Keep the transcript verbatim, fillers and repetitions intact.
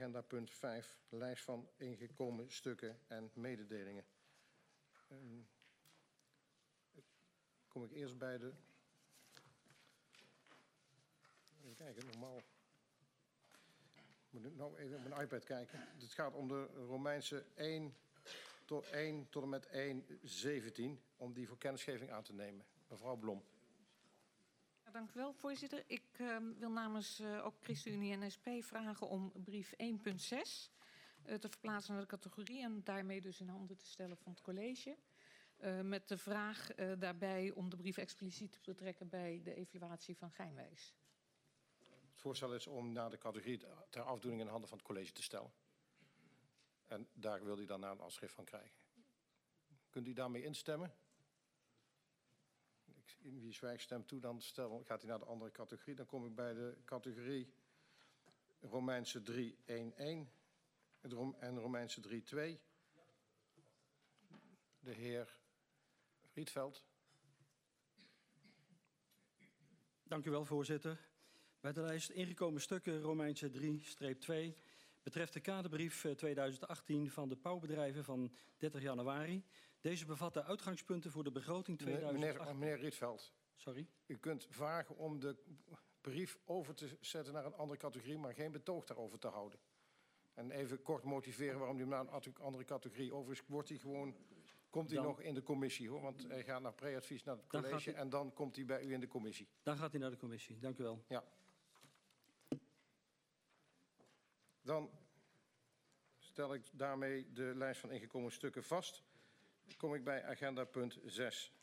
agenda punt vijf, lijst van ingekomen stukken en mededelingen. Um, kom ik eerst bij de... Even kijken, normaal... Moet ik nou even op mijn iPad kijken. Het gaat om de Romeinse één tot, één tot en met één zeventien, om die voor kennisgeving aan te nemen. Mevrouw Blom. Ja, dank u wel, voorzitter. Ik uh, wil namens uh, ook ChristenUnie en S P vragen om brief één punt zes uh, te verplaatsen naar de categorie en daarmee dus in handen te stellen van het college. Uh, met de vraag uh, daarbij om de brief expliciet te betrekken bij de evaluatie van Geinwijs. Het voorstel is om naar de categorie ter afdoening in handen van het college te stellen. En daar wil u dan een afschrift van krijgen. Kunt u daarmee instemmen? Wie zwijgt stemt toe, dan stel, gaat hij naar de andere categorie. Dan kom ik bij de categorie Romeinse drie punt één één en Romeinse drie punt twee. De heer Rietveld. Dank u wel, voorzitter. Bij de lijst ingekomen stukken Romeinse drie twee betreft de kaderbrief tweeduizend achttien van de bouwbedrijven van dertig januari. Deze bevat de uitgangspunten voor de begroting tweeduizend achttien. Meneer, meneer Rietveld. Sorry? U kunt vragen om de brief over te zetten naar een andere categorie, maar geen betoog daarover te houden. En even kort motiveren waarom u naar een andere categorie over is. Wordt hij gewoon, komt hij dan nog in de commissie, hoor? Want hij gaat naar pre-advies naar het college hij, en dan komt hij bij u in de commissie. Dan gaat hij naar de commissie. Dank u wel. Ja. Dan stel ik daarmee de lijst van ingekomen stukken vast. Dan kom ik bij agenda punt zes.